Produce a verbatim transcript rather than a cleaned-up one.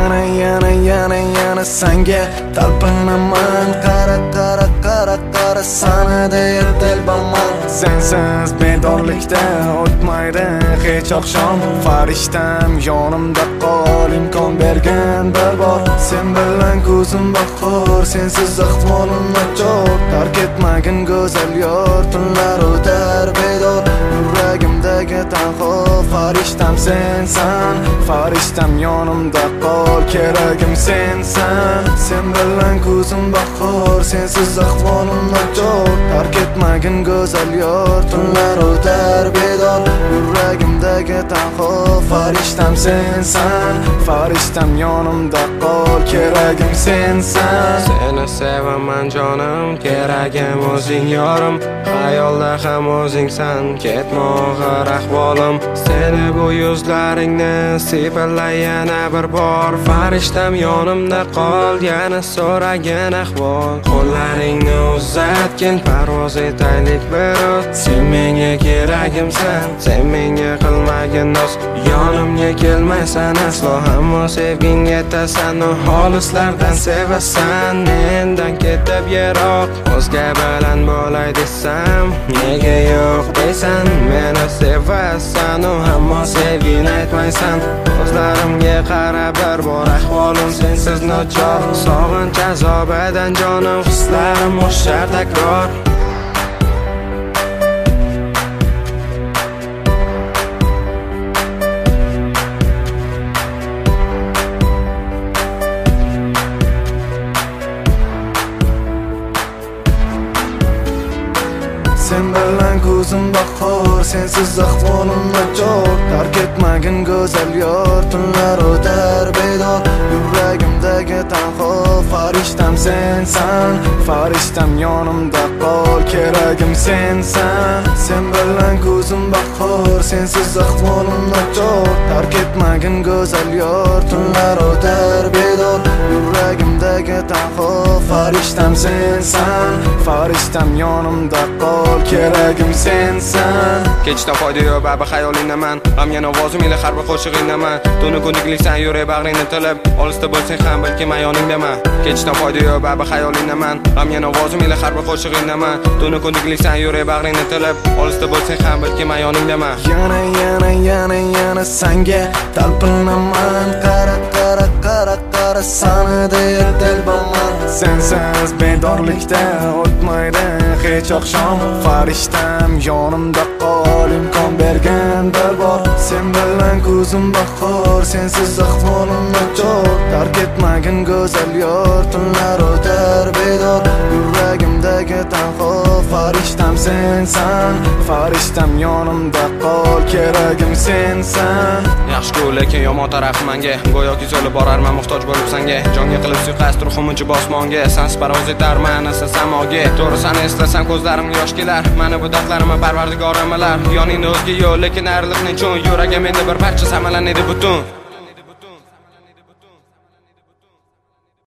Yana yana yana yana senga talpinaman. Qara qara qara qara sana deya telbaman. Sensiz bedorlikda o'tmaydi hech oqshom. Farishtam yonimda qol, imkon bergan bir bor. Sen bilan ko'zim bahor, sensiz ahvolim nachor. Tark etmagin go'zal yor, tunlar o'tar bedor. Yuragimdagi tanho farishtam sensan. Farishtam yonimda qol, keragim sensan. Sen bilan ko'zim bahor, sensiz ahvolim nachor. Tark etmagin go'zal yor, tunlar o'tar bedor. Yuragimdagi tanho farishtam sensan. Farishtam yonimda qol, keragim sensan. Seni sevaman jonim, keragim o'zing yorim. Xayolda ham o'zingsan, ketma og'ir ahvolim. Seni bu yuzlaringni sipillay yana bir bor. Farishtam yonimda qol, yana so'ragin ahvol. Qo'llaringni uzatgin, parvoz etaylik bir oz. Sen menga keragimsan, sen menga qilmagin noz. Yonimga kelmaysan aslo, ammo sevging yetasan. U xolislardan sevasan, mendan ketib yiroq. O'zga bilan bo'lay desam, nega yo'q deysan. Meni sevasan, u ammo sevgini aytmaysan. Ko'zlarimga qara bir bor, ahvolim sensiz nochor. Sog'inch azobidan jonim, hislarim o'xshar takror. Sen bilan ko'zim bahor, sensiz ahvolim nachor. Tark etmagin go'zal yor, tunlar o'tar bedor. Yuragimdagi tanho farishtam sensan. Farishtam yonimda qol, keragim sensan. Sen bilan ko'zim bahor, sensiz ahvolim nachor. Tark etmagin go'zal yor, tunlar o'tar bedor. Yuragimdagi tanho farishtam sensan. Farishtam yonimda qol, keragim sensan. Kechdan foyda yo'q babi xayolindaman. G'amgin ovozim ila har bir qo'shig'indaman. Tuni kundikliksan yurak bag'ringni tilib, olisda bo'lsang ham balki mayoningdaman. Kechdan foyda yo'q babi xayolindaman. G'amgin ovozim ila har bir qo'shig'indaman. Tuni kundikliksan yurak bag'ringni tilib, olisda bo'lsang ham balki mayoningdaman. Yana yana yana yana senga talpinaman. Qara qara qara qara sana deya telbaman. Sensiz bedorlikda o'tmaydi hech oqshom. Farishtam yonimda qol, imkon bergan bir bor. Sen bilan ko'zim bahor, sensiz ahvolim nachor. Tark etmagin go'zal yor, tunlar o'tar bedor. Yuragimdagi tanho farishtam sensan. Farishtam yonimda qol, keragim sensan. Yaxshi-ku, lekin yomon taraf menga. Go'yoki so'lib borarman muhtoj bo'lib senga. Jonga qilib suiqasd ruhimni bosmonga. Sansiz parvoz etarman esa samoga. To'g'risini eslasam ko'zlarimga yosh kelar. Mani bu dardlarimni parvardigorim bilar. Yoningda o'zga yo'q, lekin ayriliqning cho'ng. Yuragim endi bir parcha samalanadi butun.